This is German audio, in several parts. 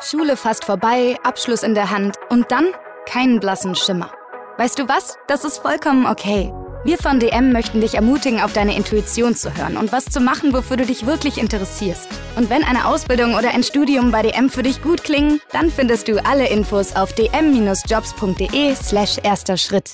Schule fast vorbei, Abschluss in der Hand und dann keinen blassen Schimmer. Weißt du was? Das ist vollkommen okay. Wir von DM möchten dich ermutigen, auf deine Intuition zu hören und was zu machen, wofür du dich wirklich interessierst. Und wenn eine Ausbildung oder ein Studium bei DM für dich gut klingen, dann findest du alle Infos auf dm-jobs.de/erster Schritt.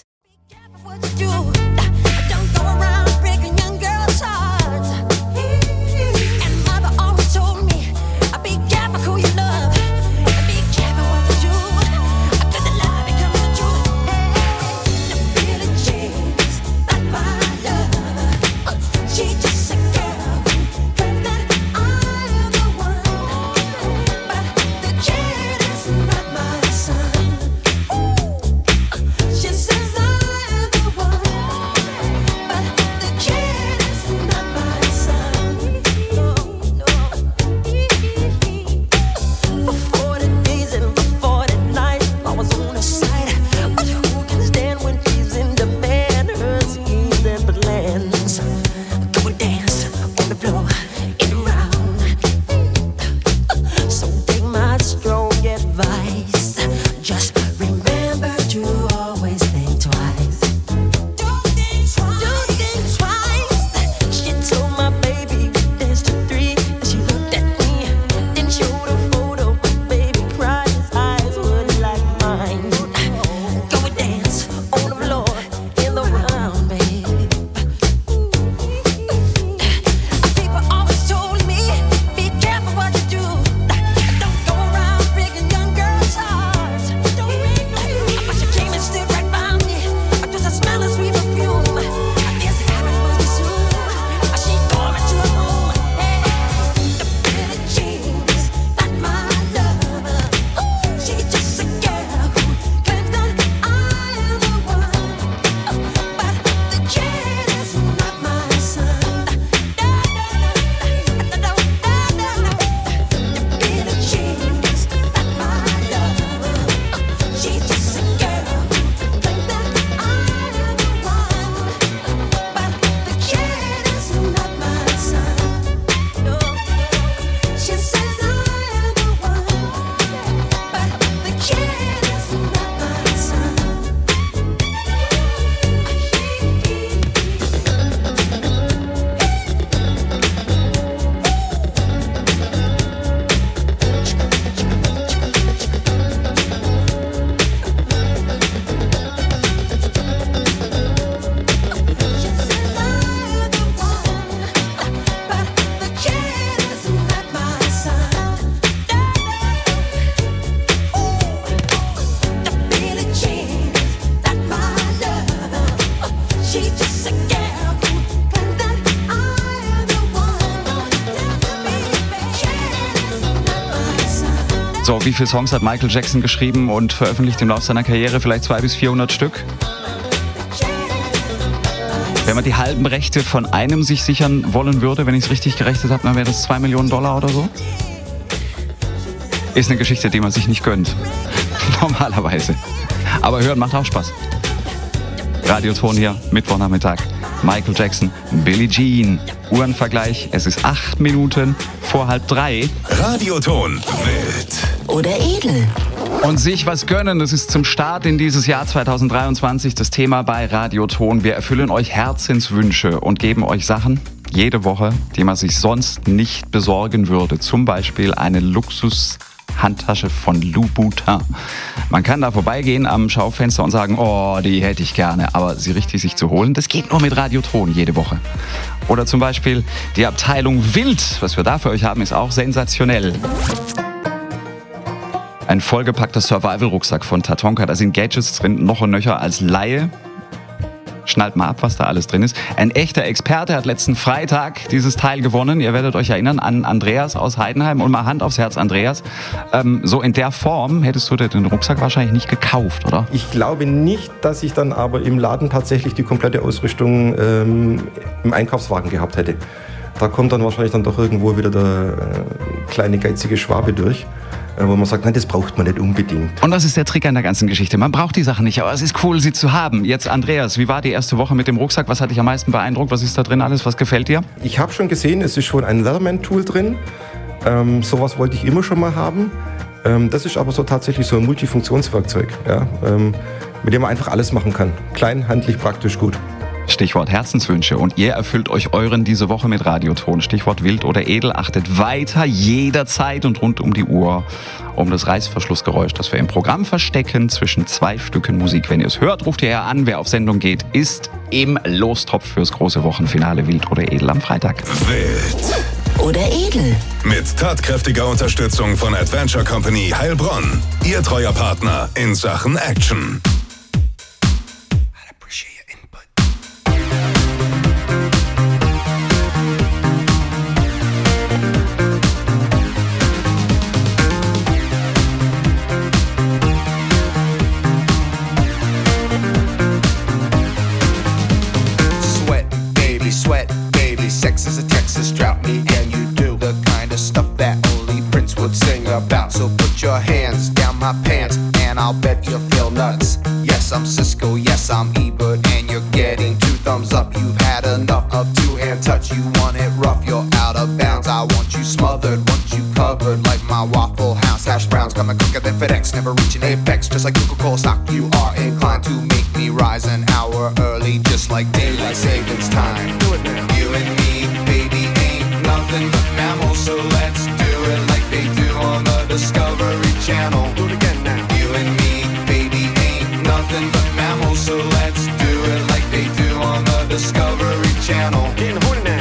So, wie viele Songs hat Michael Jackson geschrieben und veröffentlicht im Laufe seiner Karriere? Vielleicht 200 bis 400 Stück? Wenn man die halben Rechte von einem sich sichern wollen würde, wenn ich es richtig gerechnet habe, dann wäre das $2 Millionen oder so. Ist eine Geschichte, die man sich nicht gönnt. Normalerweise. Aber hören macht auch Spaß. Radioton hier, Mittwochnachmittag. Michael Jackson, Billie Jean. Uhrenvergleich, es ist 8 Minuten vor 2:30. Radioton wild oder edel. Und sich was gönnen, das ist zum Start in dieses Jahr 2023 das Thema bei Radioton. Wir erfüllen euch Herzenswünsche und geben euch Sachen jede Woche, die man sich sonst nicht besorgen würde. Zum Beispiel eine Luxushandtasche von Louboutin. Man kann da vorbeigehen am Schaufenster und sagen, oh, die hätte ich gerne, aber sie richtig sich zu holen, das geht nur mit Radioton jede Woche. Oder zum Beispiel die Abteilung Wild, was wir da für euch haben, ist auch sensationell. Ein vollgepackter Survival-Rucksack von Tatonka, da sind Gadgets drin, noch und nöcher als Laie. Schnallt mal ab, was da alles drin ist. Ein echter Experte hat letzten Freitag dieses Teil gewonnen. Ihr werdet euch erinnern an Andreas aus Heidenheim. Und mal Hand aufs Herz, Andreas. So in der Form hättest du den Rucksack wahrscheinlich nicht gekauft, oder? Ich glaube nicht, dass ich dann aber im Laden tatsächlich die komplette Ausrüstung im Einkaufswagen gehabt hätte. Da kommt dann wahrscheinlich dann doch irgendwo wieder der kleine geizige Schwabe durch. Wo man sagt, nein, das braucht man nicht unbedingt. Und das ist der Trick an der ganzen Geschichte. Man braucht die Sachen nicht, aber es ist cool, sie zu haben. Jetzt, Andreas, wie war die erste Woche mit dem Rucksack? Was hat dich am meisten beeindruckt? Was ist da drin alles? Was gefällt dir? Ich habe schon gesehen, es ist schon ein Leatherman-Tool drin. Sowas wollte ich immer schon mal haben. Das ist aber so tatsächlich so ein Multifunktionswerkzeug, ja, mit dem man einfach alles machen kann. Klein, handlich, praktisch, gut. Stichwort Herzenswünsche. Und ihr erfüllt euch euren diese Woche mit Radioton. Stichwort wild oder edel. Achtet weiter jederzeit und rund um die Uhr um das Reißverschlussgeräusch, das wir im Programm verstecken zwischen 2 Stücken Musik. Wenn ihr es hört, ruft ihr ja an. Wer auf Sendung geht, ist im Lostopf fürs große Wochenfinale wild oder edel am Freitag. Wild oder edel. mit tatkräftiger Unterstützung von Adventure Company Heilbronn. Ihr treuer Partner in Sachen Action. Sweat, baby, sex is a Texas drought. Me and you do the kind of stuff that only Prince would sing about. So put your hands down my pants and I'll bet you'll feel nuts. Yes, I'm Cisco, yes, I'm Ebert, and you're getting 2 thumbs up. You've had enough of 2-hand touch. You want it rough, you're out of bounds. I want you smothered, want you covered like my Waffle House hash browns. Coming quicker than FedEx, never reaching apex. Just like Coca-Cola stock, you are inclined to make me rise an hour early, just like daylight savings time. Do it now. You and me, baby, ain't nothing but mammals, so let's do it like they do on the Discovery Channel. Do it again now. You and me, baby, ain't nothing but mammals, so let's do it like they do on the Discovery Channel. Getting horny now.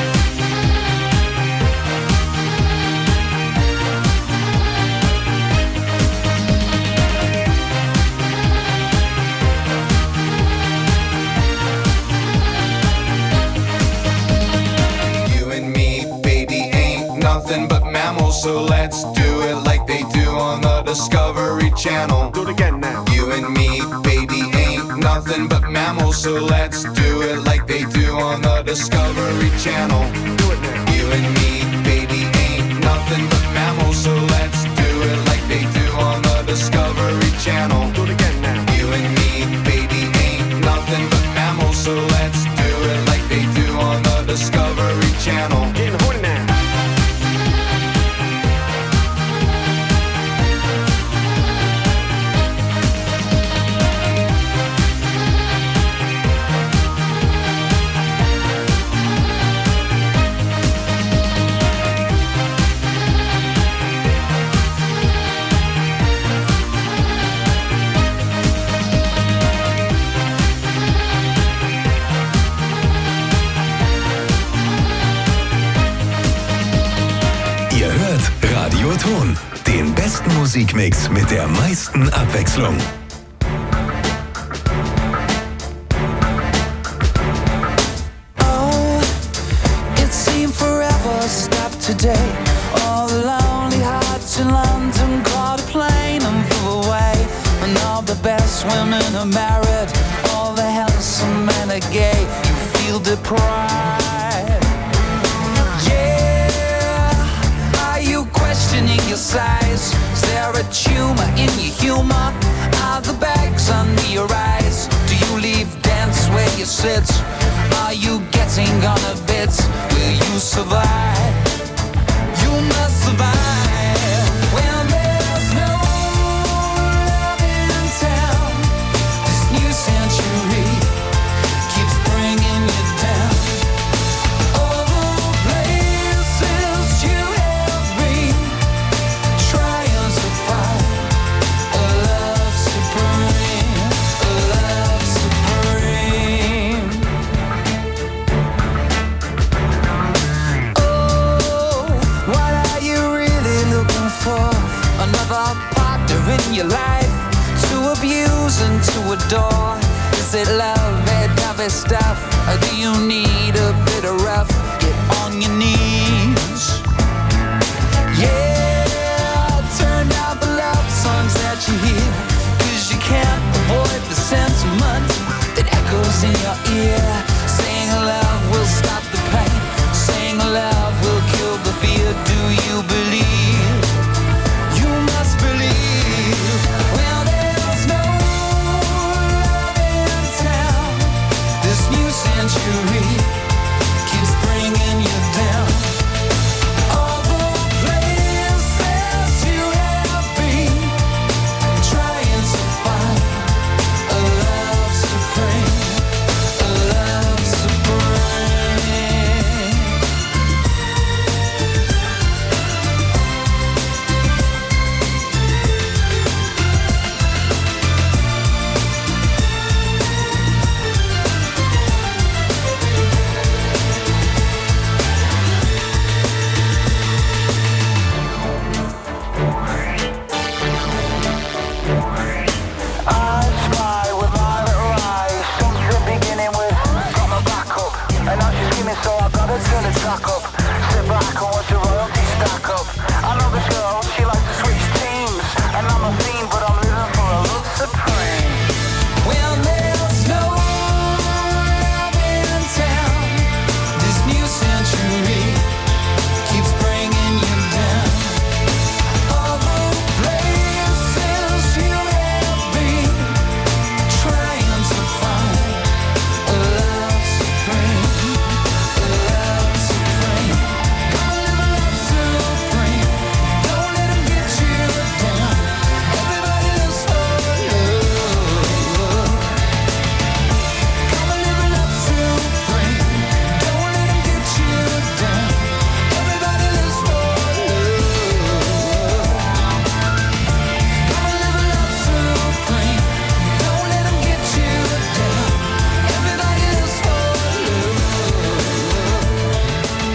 Nothing but mammals, so let's do it like they do on the Discovery Channel. Do it again now. You and me, baby, ain't nothing but mammals, so let's do it like they do on the Discovery Channel. Do it now. You and me, baby, ain't nothing but mammals, so let's do it like they do on the Discovery Channel. Do it again now. You and me, baby, ain't nothing but mammals, so let's do it like they do on the Discovery Channel. Getting horny now. Radioton, den besten Musikmix mit der meisten Abwechslung. Oh, it seemed forever stopped today. All the lonely hearts in London caught a plane and flew away. And all the best women are married, all the handsome men are gay. You feel deprived. Questioning your size, is there a tumor in your humor? Are the bags under your eyes? Do you leave dance where you sit? Are you getting on a bit? Will you survive? You must survive when there's no love in town. This new century keeps bringing you down. All the places you in your life, to abuse and to adore. Is it love, heavy stuff, or do you need a bit of rough? Get on your knees. Yeah, turn down the love songs that you hear, 'cause you can't avoid the sentiment that echoes in your ear. Saying love will stop the pain, saying love will kill the fear. Do you believe? You must believe. Well, there's no love in town. This new century keeps bringing you down.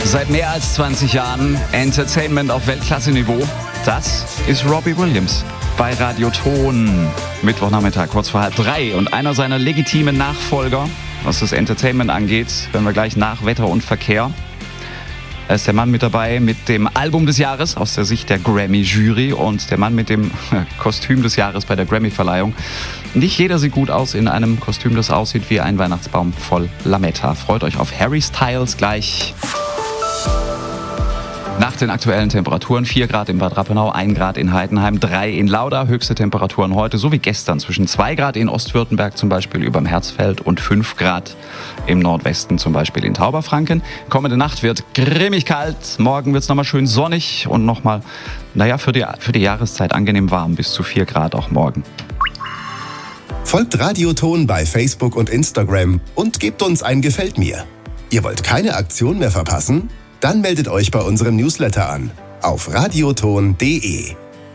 Seit mehr als 20 Jahren Entertainment auf Weltklasse-Niveau. Das ist Robbie Williams bei Radio Ton. Mittwochnachmittag, kurz vor 2:30. Und einer seiner legitimen Nachfolger, was das Entertainment angeht, wenn wir gleich nach Wetter und Verkehr. Er ist der Mann mit dabei mit dem Album des Jahres aus der Sicht der Grammy-Jury und der Mann mit dem Kostüm des Jahres bei der Grammy-Verleihung. Nicht jeder sieht gut aus in einem Kostüm, das aussieht wie ein Weihnachtsbaum voll Lametta. Freut euch auf Harry Styles gleich. Nach den aktuellen Temperaturen 4 Grad in Bad Rappenau, 1 Grad in Heidenheim, 3 in Lauda. Höchste Temperaturen heute, so wie gestern, zwischen 2 Grad in Ostwürttemberg zum Beispiel überm Herzfeld und 5 Grad im Nordwesten zum Beispiel in Tauberfranken. Kommende Nacht wird grimmig kalt, morgen wird es nochmal schön sonnig und nochmal, für die Jahreszeit angenehm warm, bis zu 4 Grad auch morgen. Folgt Radio Ton bei Facebook und Instagram und gebt uns ein Gefällt mir. Ihr wollt keine Aktion mehr verpassen? Dann meldet euch bei unserem Newsletter an auf radioton.de.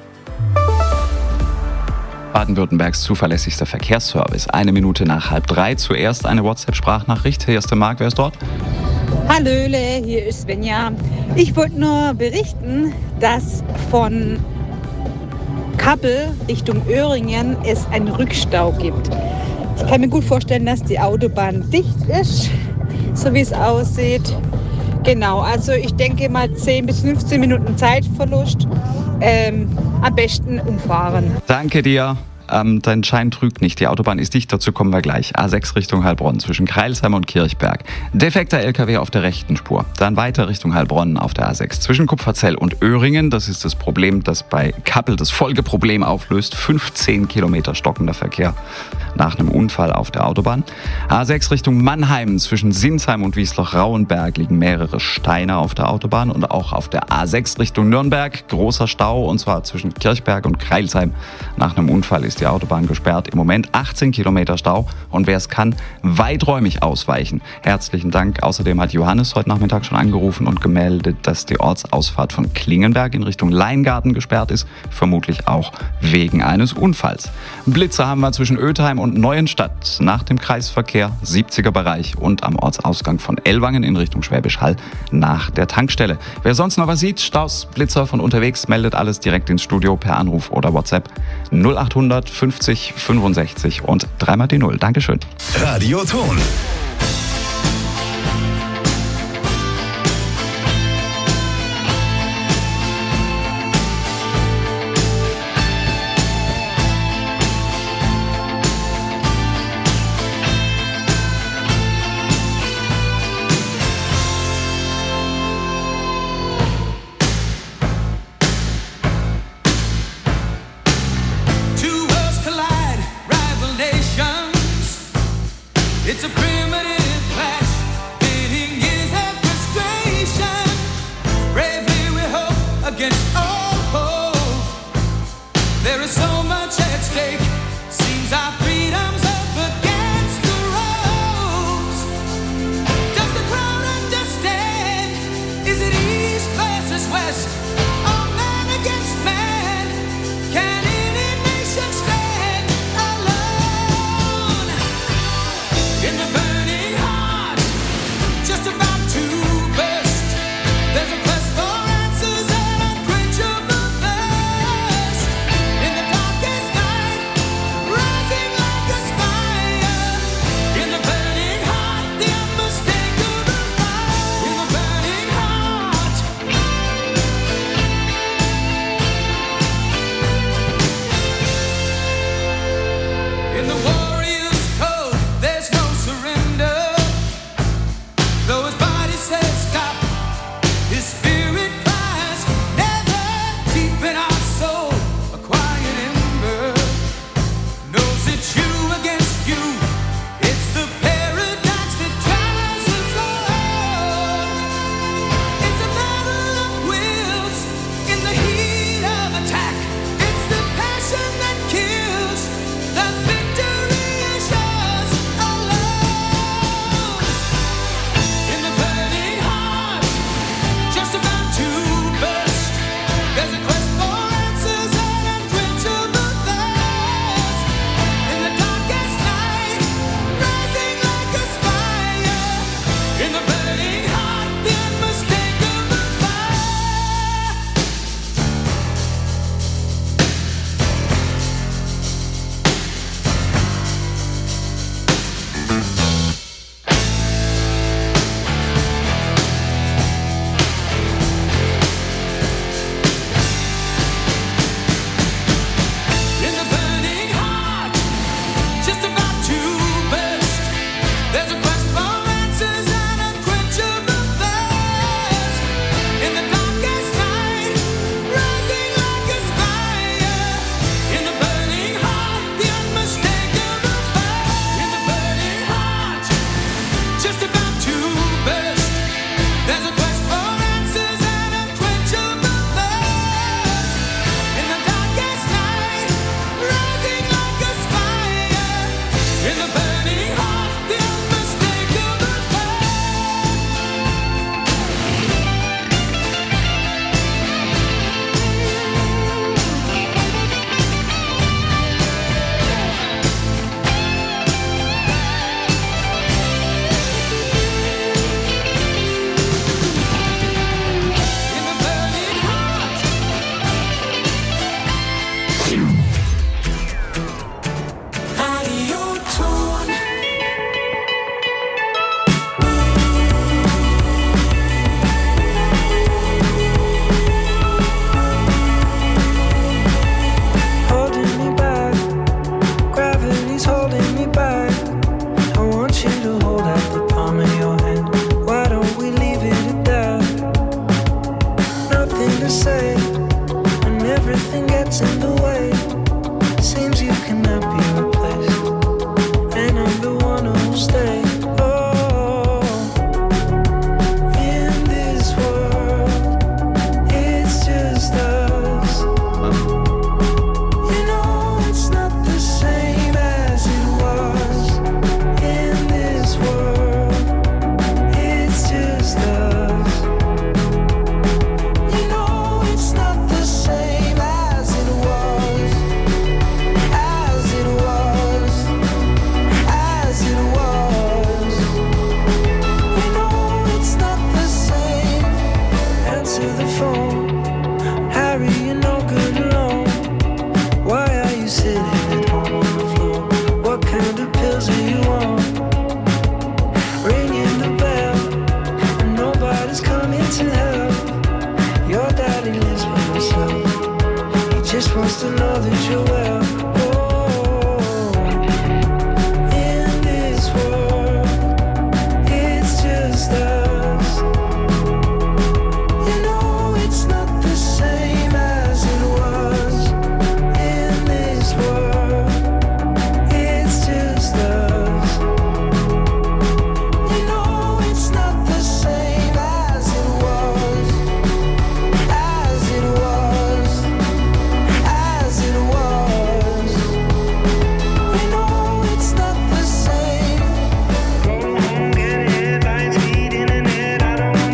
Baden-Württembergs zuverlässigster Verkehrsservice. 1 Minute nach 2:30. Zuerst eine WhatsApp-Sprachnachricht. Hier ist der Marc, wer ist dort? Hallöle, hier ist Svenja. Ich wollte nur berichten, dass von Kappel Richtung Öhringen es einen Rückstau gibt. Ich kann mir gut vorstellen, dass die Autobahn dicht ist, so wie es aussieht. Genau, also ich denke mal 10 bis 15 Minuten Zeitverlust. Am besten umfahren. Danke dir. Dein Schein trügt nicht. Die Autobahn ist dicht, dazu kommen wir gleich. A6 Richtung Heilbronn zwischen Crailsheim und Kirchberg. Defekter LKW auf der rechten Spur. Dann weiter Richtung Heilbronn auf der A6 zwischen Kupferzell und Öhringen. Das ist das Problem, das bei Kappel das Folgeproblem auflöst. 15 Kilometer stockender Verkehr nach einem Unfall auf der Autobahn. A6 Richtung Mannheim zwischen Sinsheim und Wiesloch-Rauenberg liegen mehrere Steine auf der Autobahn. Und auch auf der A6 Richtung Nürnberg großer Stau, und zwar zwischen Kirchberg und Crailsheim. Nach einem Unfall ist die Autobahn gesperrt. Im Moment 18 Kilometer Stau und wer es kann, weiträumig ausweichen. Herzlichen Dank. Außerdem hat Johannes heute Nachmittag schon angerufen und gemeldet, dass die Ortsausfahrt von Klingenberg in Richtung Leingarten gesperrt ist. Vermutlich auch wegen eines Unfalls. Blitzer haben wir zwischen Ötheim und Neuenstadt nach dem Kreisverkehr 70er Bereich und am Ortsausgang von Ellwangen in Richtung Schwäbisch Hall nach der Tankstelle. Wer sonst noch was sieht, Staus, Blitzer von unterwegs, meldet alles direkt ins Studio per Anruf oder WhatsApp 0800 50 65 und 3 die 0. Dankeschön. Radio Ton. It's a primitive clash, pitting years of frustration. Bravely we hope against all hope. There is so much at stake. Seems our freedom's up against the ropes. Does the crowd understand? Is it east versus west? Or man against man? Can any nation stand alone? In the burning heart, just about to burst, there's a quest for answers and unquenchable thirst. In the darkest night, know that you're well.